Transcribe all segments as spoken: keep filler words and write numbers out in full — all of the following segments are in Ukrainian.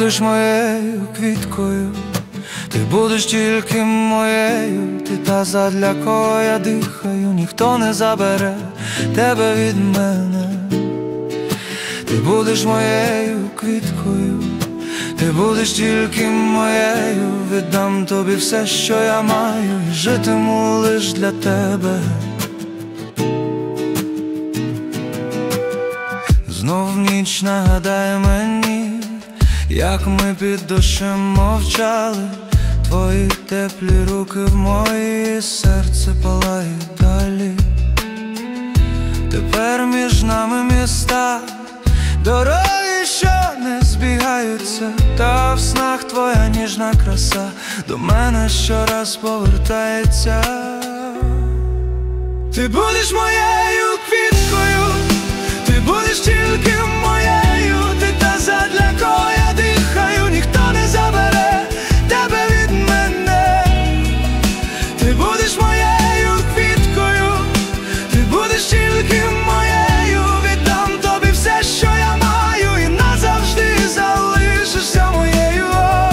будеш моєю квіткою, ти будеш тільки моєю, ти та, задля кого я дихаю, ніхто не забере тебе від мене. Ти будеш моєю квіткою, ти будеш тільки моєю, віддам тобі все, що я маю, і житиму лиш для тебе. Знов ніч нагадає мені, як ми під дощем мовчали, твої теплі руки в мої, серце палає далі. Тепер між нами міста, дороги, що не збігаються, та в снах твоя ніжна краса до мене щораз повертається. Ти будеш моєю квіткою, ти будеш тільки моєю, ти та, задля кого я дихаю, ніхто не забере тебе від мене. Ти будеш моєю квіткою, ти будеш тільки моєю, віддам тобі все, що я маю, і назавжди залишишся моєю.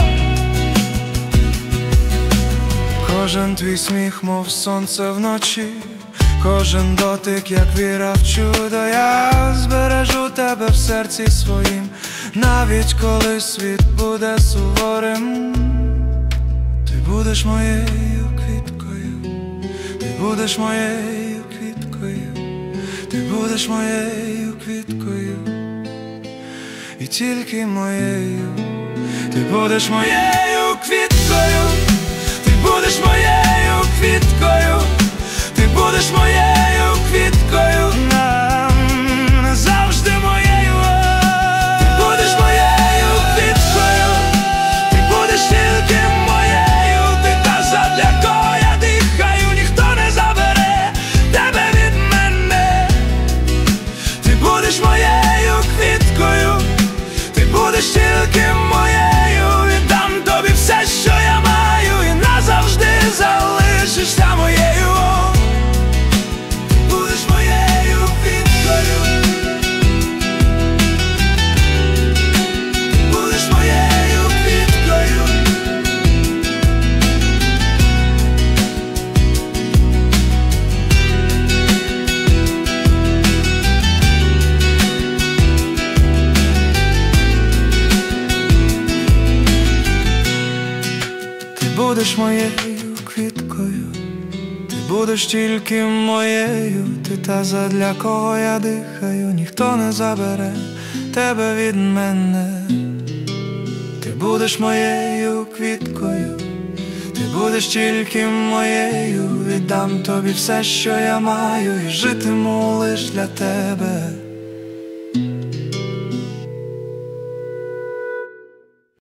Кожен твій сміх, мов сонце вночі, кожен дотик, як віра в чудо, я збережу тебе в серці своїм, навіть коли світ буде суворим. Ти будеш моєю квіткою, ти будеш моєю квіткою, ти будеш моєю квіткою, і тільки моєю. Ти будеш моєю квіткою, ти будеш моєю квіткою, ти будеш моєю квіткою, назавжди моєю. Ти будеш моєю квіткою, ти будеш тільки моєю, ти та, задля кого я дихаю, ніхто не забере тебе від мене. Ти будеш моєю квіткою, ти будеш тільки моєю, віддам тобі все, що я маю, і назавжди залишишся моєю. Будеш моєю квіткою, ти будеш тільки моєю, ти та, задля кого я дихаю, ніхто не забере тебе від мене. Ти будеш моєю квіткою, ти будеш тільки моєю, віддам тобі все, що я маю, і житиму лиш для тебе.